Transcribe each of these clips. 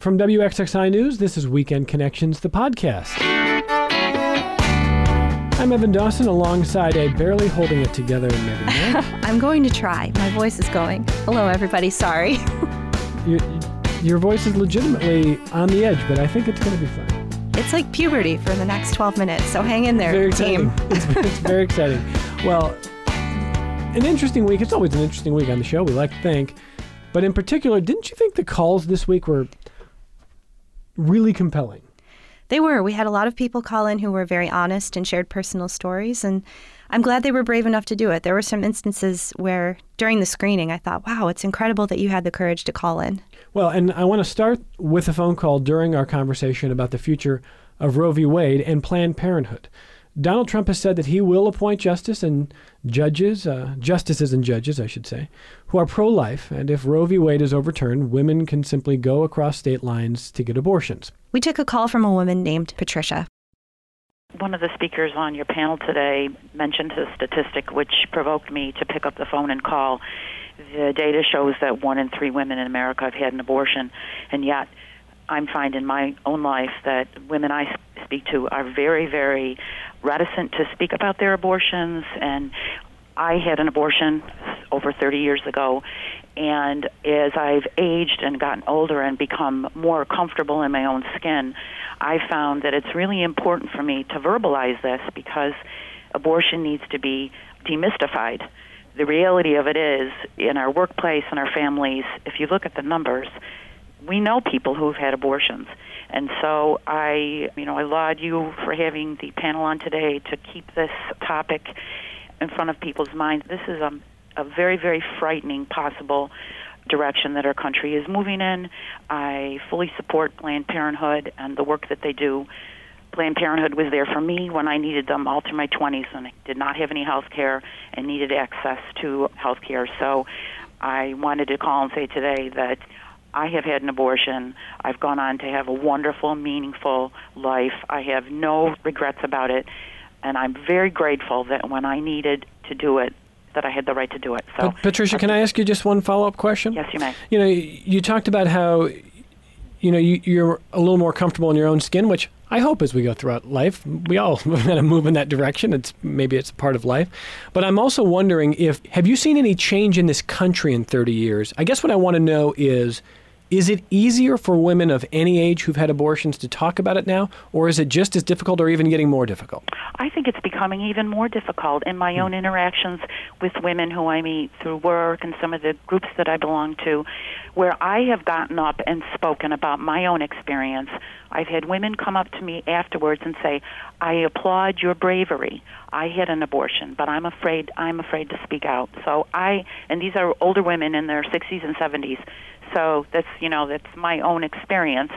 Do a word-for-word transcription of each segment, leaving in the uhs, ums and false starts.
From W X X I News, this is Weekend Connections, the podcast. I'm Evan Dawson alongside a barely holding it together Megan Moore. I'm going to try. My voice is going. Hello, everybody. Sorry. your, your voice is legitimately on the edge, but I think it's going to be fun. It's like puberty for the next twelve minutes, so hang in there, very team. It's, it's very exciting. Well, an interesting week. It's always an interesting week on the show, we like to think. But in particular, didn't you think the calls this week were really compelling? They were. We had a lot of people call in who were very honest and shared personal stories, and I'm glad they were brave enough to do it. There were some instances where during the screening I thought, wow, it's incredible that you had the courage to call in. Well, and I want to start with a phone call during our conversation about the future of Roe v. Wade and Planned Parenthood. Donald Trump has said that he will appoint justice and judges, uh, justices and judges, I should say, who are pro-life. And if Roe v. Wade is overturned, women can simply go across state lines to get abortions. We took a call from a woman named Patricia. One of the speakers on your panel today mentioned a statistic which provoked me to pick up the phone and call. The data shows that one in three women in America have had an abortion, and yet I'm finding in my own life that women I speak to are very, very reticent to speak about their abortions. And I had an abortion over thirty years ago, and as I've aged and gotten older and become more comfortable in my own skin, I found that it's really important for me to verbalize this because abortion needs to be demystified. The reality of it is, in our workplace and our families, if you look at the numbers, we know people who've had abortions. And so I, you know, I laud you for having the panel on today to keep this topic in front of people's minds. This is a, a very, very frightening possible direction that our country is moving in. I fully support Planned Parenthood and the work that they do. Planned Parenthood was there for me when I needed them all through my twenties and I did not have any health care and needed access to health care. So I wanted to call and say today that I have had an abortion. I've gone on to have a wonderful, meaningful life. I have no regrets about it, and I'm very grateful that when I needed to do it, that I had the right to do it. So, but Patricia, can I ask you just one follow-up question? Yes, you may. You know, you talked about how, you know, you, you're a little more comfortable in your own skin, which I hope as we go throughout life, we all kind of move in that direction. It's maybe it's part of life. But I'm also wondering if, have you seen any change in this country in thirty years? I guess what I want to know is, is it easier for women of any age who've had abortions to talk about it now, or is it just as difficult or even getting more difficult? I think it's becoming even more difficult in my own interactions with women who I meet through work and some of the groups that I belong to, where I have gotten up and spoken about my own experience. I've had women come up to me afterwards and say, I applaud your bravery. I had an abortion, but I'm afraid I'm afraid to speak out. So I, and these are older women in their sixties and seventies, so that's, you know, that's my own experience.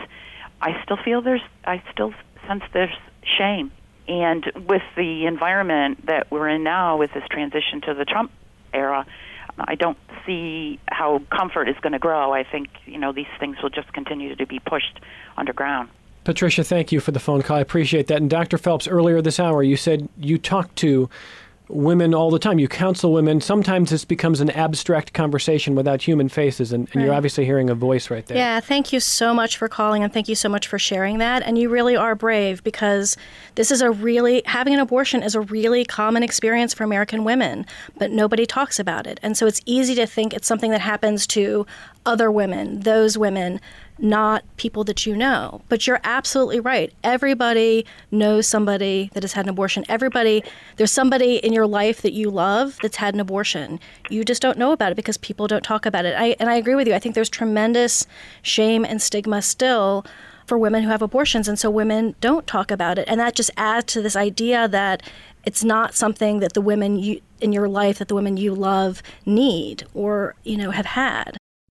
I still feel there's, I still sense there's shame. And with the environment that we're in now with this transition to the Trump era, I don't see how comfort is going to grow. I think, you know, these things will just continue to be pushed underground. Patricia, thank you for the phone call. I appreciate that. And Doctor Phelps, earlier this hour, you said you talk to women all the time. You counsel women. Sometimes this becomes an abstract conversation without human faces, and, and right. You're obviously hearing a voice right there. Yeah, thank you so much for calling, and thank you so much for sharing that. And you really are brave, because this is a really, having an abortion is a really common experience for American women, but nobody talks about it. And so it's easy to think it's something that happens to other women, those women, not people that you know. But you're absolutely right. Everybody knows somebody that has had an abortion. Everybody, there's somebody in your life that you love that's had an abortion. You just don't know about it because people don't talk about it. I, and I agree with you. I think there's tremendous shame and stigma still for women who have abortions, and so women don't talk about it. And that just adds to this idea that it's not something that the women you, in your life, that the women you love need or, you know, have had.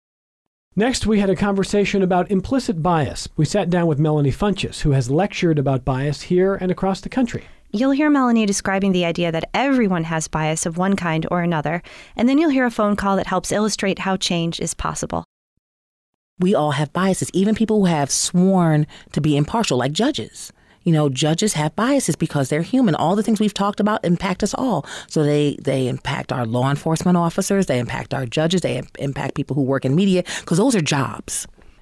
Next, we had a conversation about implicit bias. We sat down with Melanie Funches, who has lectured about bias here and across the country. You'll hear Melanie describing the idea that everyone has bias of one kind or another, and then you'll hear a phone call that helps illustrate how change is possible. We all have biases, even people who have sworn to be impartial, like judges. You know, judges have biases because they're human. All the things we've talked about impact us all. So they, they impact our law enforcement officers. They impact our judges. They impact people who work in media, because those are jobs.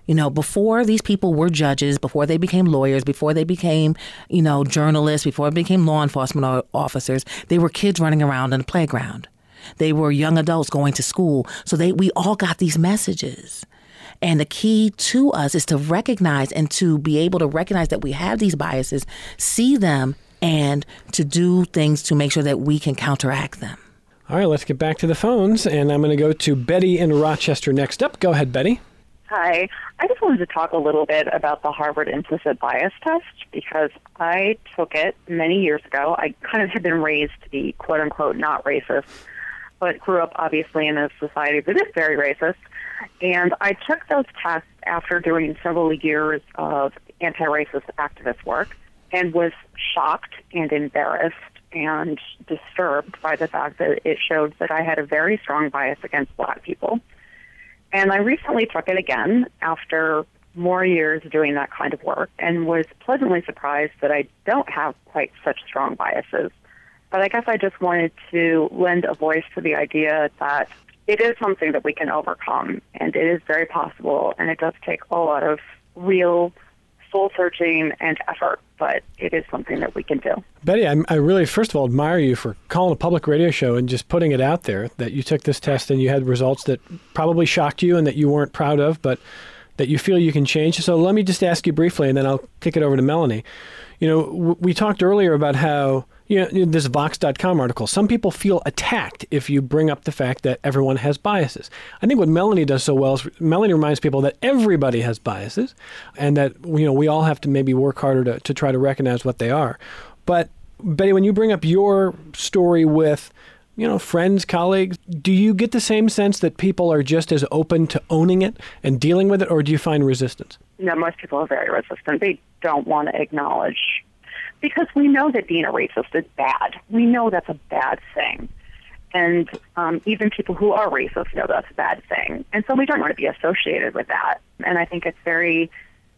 You know, before these people were judges, before they became lawyers, before they became, you know, journalists, before they became law enforcement officers, they were kids running around in the playground. They were young adults going to school. So they we all got these messages. And the key to us is to recognize and to be able to recognize that we have these biases, see them, and to do things to make sure that we can counteract them. All right, let's get back to the phones. And I'm going to go to Betty in Rochester next up. Go ahead, Betty. Hi. I just wanted to talk a little bit about the Harvard Implicit Bias Test because I took it many years ago. I kind of had been raised to be, quote-unquote, not racist, but grew up, obviously, in a society that is very racist. And I took those tests after doing several years of anti-racist activist work and was shocked and embarrassed and disturbed by the fact that it showed that I had a very strong bias against Black people. And I recently took it again after more years doing that kind of work and was pleasantly surprised that I don't have quite such strong biases. But I guess I just wanted to lend a voice to the idea that it is something that we can overcome, and it is very possible, and it does take a lot of real soul-searching and effort, but it is something that we can do. Betty, I, I really, first of all, admire you for calling a public radio show and just putting it out there that you took this test and you had results that probably shocked you and that you weren't proud of, but that you feel you can change. So let me just ask you briefly, and then I'll kick it over to Melanie. You know, w- we talked earlier about how, you know, this Vox dot com article, some people feel attacked if you bring up the fact that everyone has biases. I think what Melanie does so well is Melanie reminds people that everybody has biases and that, you know, we all have to maybe work harder to, to try to recognize what they are. But Betty, when you bring up your story with, you know, friends, colleagues, do you get the same sense that people are just as open to owning it and dealing with it, or do you find resistance? No, most people are very resistant. They don't want to acknowledge, because we know that being a racist is bad. We know that's a bad thing. And um, even people who are racist know that's a bad thing. And so we don't want to be associated with that. And I think it's very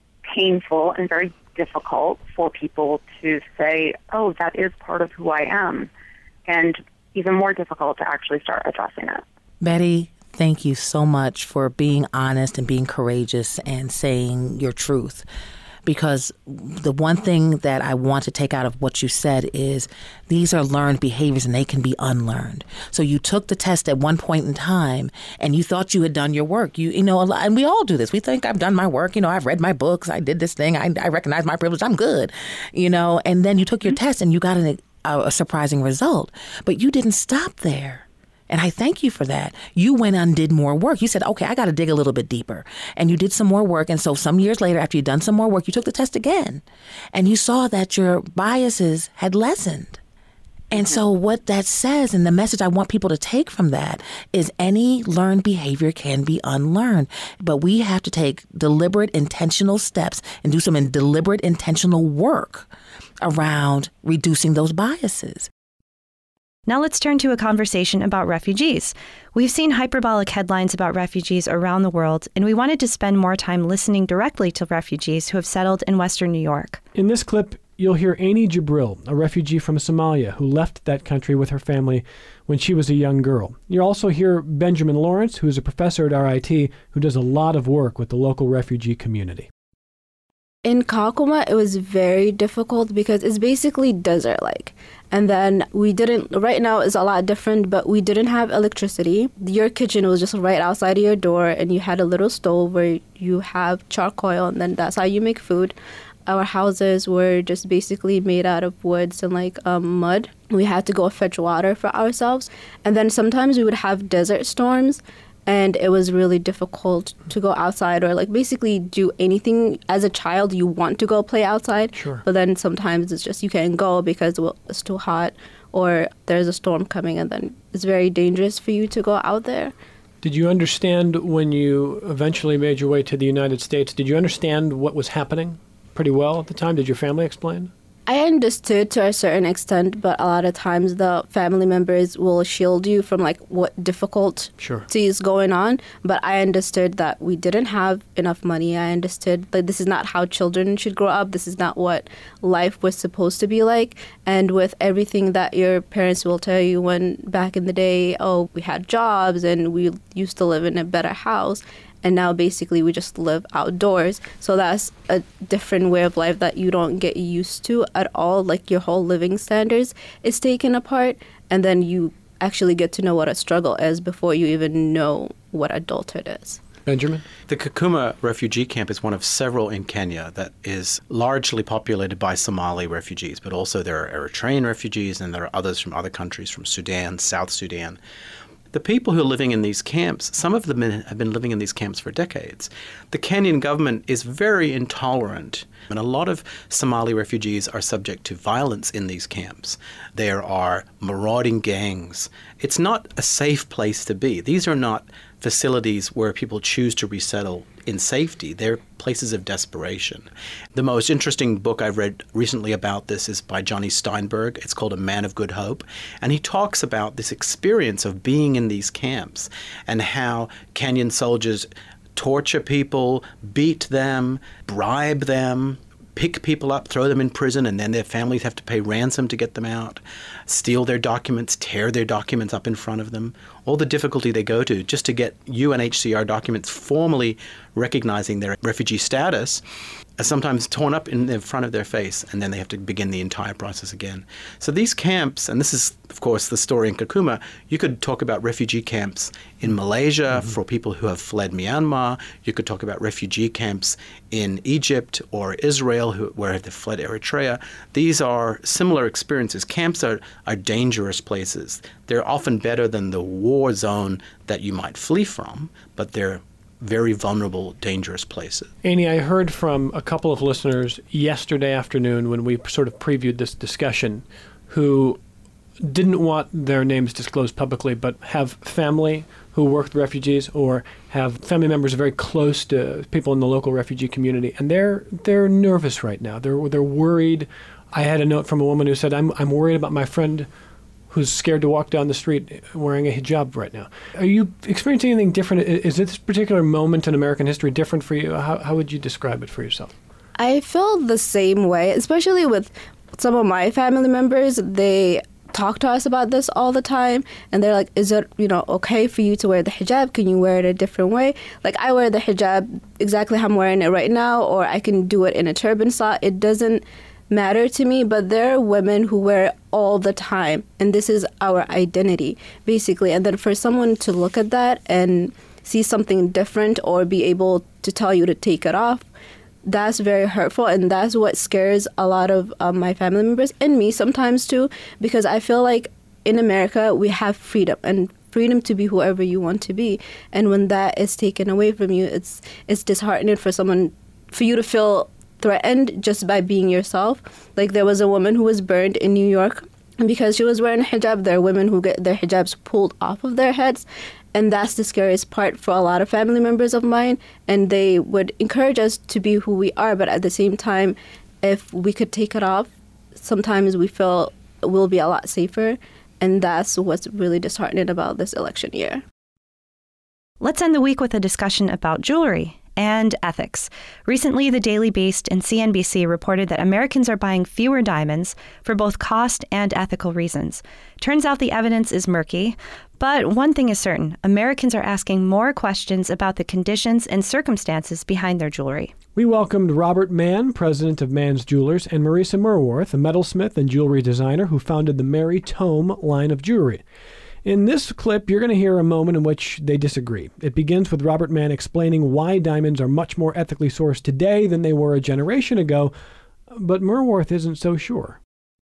painful and very difficult for people to say, oh, that is part of who I am. And even more difficult to actually start addressing it. Betty, thank you so much for being honest and being courageous and saying your truth. Because the one thing that I want to take out of what you said is these are learned behaviors and they can be unlearned. So you took the test at one point in time and you thought you had done your work. You, you know, and we all do this. We think I've done my work. You know, I've read my books. I did this thing. I, I recognize my privilege. I'm good. You know, and then you took your test and you got an, a, a surprising result. But you didn't stop there. And I thank you for that. You went and did more work. You said, okay, I got to dig a little bit deeper. And you did some more work. And so some years later, after you'd done some more work, you took the test again. And you saw that your biases had lessened. And so what that says, and the message I want people to take from that, is any learned behavior can be unlearned. But we have to take deliberate, intentional steps and do some deliberate, intentional work around reducing those biases. Now let's turn to a conversation about refugees. We've seen hyperbolic headlines about refugees around the world, and we wanted to spend more time listening directly to refugees who have settled in Western New York. In this clip, you'll hear Amy Jibril, a refugee from Somalia who left that country with her family when she was a young girl. You'll also hear Benjamin Lawrence, who is a professor at R I T, who does a lot of work with the local refugee community. In Kakuma, it was very difficult because it's basically desert-like. And then we didn't, right now it's a lot different, but we didn't have electricity. Your kitchen was just right outside of your door, and you had a little stove where you have charcoal, and then that's how you make food. Our houses were just basically made out of woods and like um, mud. We had to go fetch water for ourselves. And then sometimes we would have desert storms, and it was really difficult to go outside or like basically do anything. As a child, you want to go play outside, sure. But then sometimes it's just you can't go because well, it's too hot or there's a storm coming, and then it's very dangerous for you to go out there. Did you understand when you eventually made your way to the United States, did you understand what was happening pretty well at the time? Did your family explain? I understood to a certain extent, but a lot of times the family members will shield you from like what difficulties sure. is going on. But I understood that we didn't have enough money. I understood that this is not how children should grow up. This is not what life was supposed to be like. And with everything that your parents will tell you when back in the day, oh, we had jobs and we used to live in a better house. and now basically we just live outdoors. So that's a different way of life that you don't get used to at all. Like your whole living standards is taken apart, and then you actually get to know what a struggle is before you even know what adulthood is. Benjamin? The Kakuma refugee camp is one of several in Kenya that is largely populated by Somali refugees, but also there are Eritrean refugees and there are others from other countries, from Sudan, South Sudan. The people who are living in these camps, some of them have been living in these camps for decades. The Kenyan government is very intolerant, and a lot of Somali refugees are subject to violence in these camps. There are marauding gangs. It's not a safe place to be. These are not facilities where people choose to resettle in safety. They're places of desperation. The most interesting book I've read recently about this is by Johnny Steinberg. It's called A Man of Good Hope. And he talks about this experience of being in these camps and how Kenyan soldiers torture people, beat them, bribe them, pick people up, throw them in prison, and then their families have to pay ransom to get them out, steal their documents, tear their documents up in front of them, all the difficulty they go to just to get U N H C R documents formally recognizing their refugee status, are sometimes torn up in the front of their face, and then they have to begin the entire process again. So these camps, and this is, of course, the story in Kakuma, you could talk about refugee camps in Malaysia mm-hmm. for people who have fled Myanmar. You could talk about refugee camps in Egypt or Israel who, where they've fled Eritrea. These are similar experiences. Camps are, are dangerous places. They're often better than the war zone that you might flee from, but they're very vulnerable, dangerous places. Annie, I heard from a couple of listeners yesterday afternoon when we sort of previewed this discussion who didn't want their names disclosed publicly, but have family who work with refugees or have family members very close to people in the local refugee community, and they're they're nervous right now. They're they're worried. I had a note from a woman who said, "I'm I'm worried about my friend who's scared to walk down the street wearing a hijab right now." Are you experiencing anything different? Is this particular moment in American history different for you? How, how would you describe it for yourself? I feel the same way, especially with some of my family members. They talk to us about this all the time, and they're like, is it, you know, okay for you to wear the hijab? Can you wear it a different way? Like, I wear the hijab exactly how I'm wearing it right now, or I can do it in a turban style. It doesn't matter to me, but there are women who wear it all the time, and this is our identity, basically. And then for someone to look at that and see something different or be able to tell you to take it off, that's very hurtful, and that's what scares a lot of um, my family members and me sometimes too, because I feel like in America we have freedom, and freedom to be whoever you want to be, and when that is taken away from you, it's it's disheartening for someone, for you to feel threatened just by being yourself. Like, there was a woman who was burned in New York, and because she was wearing a hijab, there are women who get their hijabs pulled off of their heads, and that's the scariest part for a lot of family members of mine, and they would encourage us to be who we are, but at the same time, if we could take it off, sometimes we feel we'll be a lot safer, and that's what's really disheartening about this election year. Let's end the week with a discussion about jewelry and ethics. Recently, The Daily Beast and C N B C reported that Americans are buying fewer diamonds for both cost and ethical reasons. Turns out the evidence is murky, but one thing is certain: Americans are asking more questions about the conditions and circumstances behind their jewelry. We welcomed Robert Mann, president of Mann's Jewelers, and Marisa Merworth, a metalsmith and jewelry designer who founded the Mary Tome line of jewelry. In this clip, you're going to hear a moment in which they disagree. It begins with Robert Mann explaining why diamonds are much more ethically sourced today than they were a generation ago, but Merworth isn't so sure.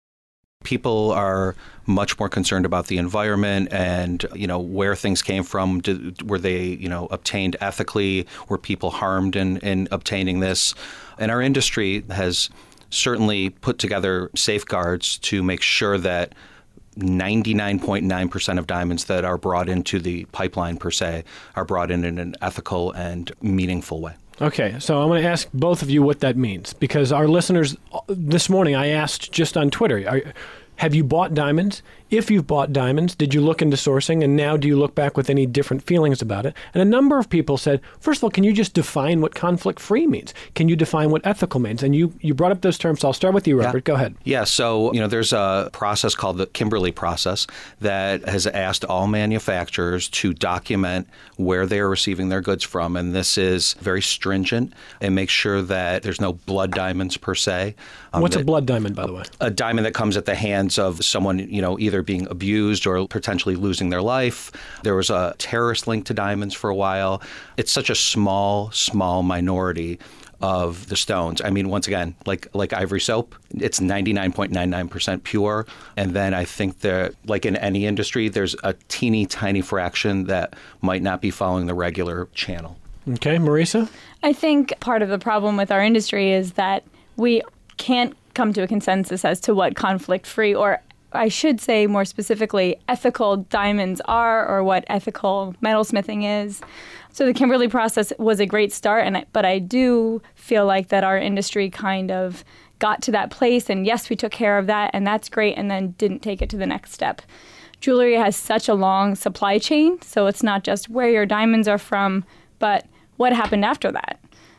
People are much more concerned about the environment and, you know, where things came from. Did, were they, you know, obtained ethically? Were people harmed in, in obtaining this? And our industry has certainly put together safeguards to make sure that ninety-nine point nine percent of diamonds that are brought into the pipeline, per se, are brought in in an ethical and meaningful way. Okay, so I'm going to ask both of you what that means, because our listeners, this morning I asked just on Twitter, are, have you bought diamonds? if you've bought diamonds, did you look into sourcing, and now do you look back with any different feelings about it? And a number of people said, first of all, can you just define what conflict-free means? Can you define what ethical means? And you, you brought up those terms, so I'll start with you, Robert. Yeah. Go ahead. Yeah, so, you know, there's a process called the Kimberley process that has asked all manufacturers to document where they are receiving their goods from, and this is very stringent and makes sure that there's no blood diamonds per se. Um, What's that, a blood diamond, by the way? A diamond that comes at the hands of someone, you know, either being abused or potentially losing their life. There was a terrorist link to diamonds for a while. It's such a small, small minority of the stones. I mean, once again, like like ivory soap, it's ninety-nine point nine nine percent pure. And then I think that, like in any industry, there's a teeny tiny fraction that might not be following the regular channel. Okay, Marisa? I think part of the problem with our industry is that we can't come to a consensus as to what conflict-free, or I should say more specifically, ethical diamonds are, or what ethical metalsmithing is. So the Kimberley process was a great start, and I, but I do feel like that our industry kind of got to that place, and yes, we took care of that, and that's great, and then didn't take it to the next step. Jewelry has such a long supply chain, so it's not just where your diamonds are from, but what happened after that.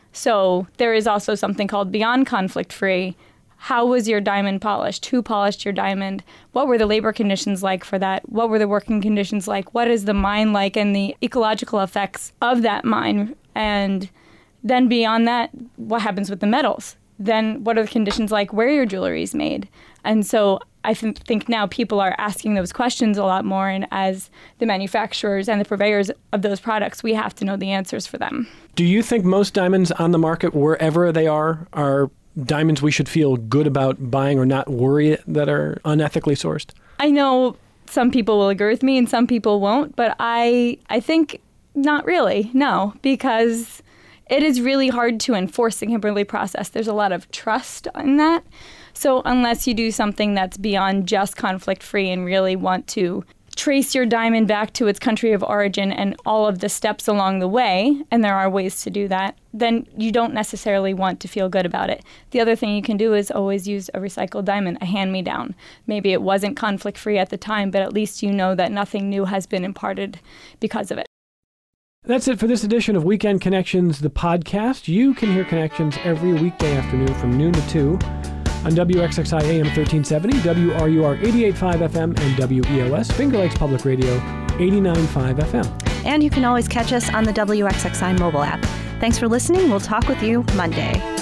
So there is also something called beyond conflict-free. How was your diamond polished? Who polished your diamond? What were the labor conditions like for that? What were the working conditions like? What is the mine like and the ecological effects of that mine? And then beyond that, what happens with the metals? Then what are the conditions like where your jewelry is made? And so I th- think now people are asking those questions a lot more, and as the manufacturers and the purveyors of those products, we have to know the answers for them. Do you think most diamonds on the market, wherever they are, are diamonds we should feel good about buying or not worry that are unethically sourced? I know some people will agree with me and some people won't, but I I think not really, no, because it is really hard to enforce the Kimberley process. There's a lot of trust in that. So unless you do something that's beyond just conflict-free and really want to trace your diamond back to its country of origin and all of the steps along the way, and there are ways to do that, then you don't necessarily want to feel good about it. The other thing you can do is always use a recycled diamond, a hand-me-down. Maybe it wasn't conflict-free at the time, but at least you know that nothing new has been imparted because of it. That's it for this edition of Weekend Connections, the podcast. You can hear Connections every weekday afternoon from noon to two on W X X I A M thirteen seventy, W R U R eighty-eight point five F M, and W E O S, Finger Lakes Public Radio, eighty-nine point five F M. And you can always catch us on the W X X I mobile app. Thanks for listening. We'll talk with you Monday.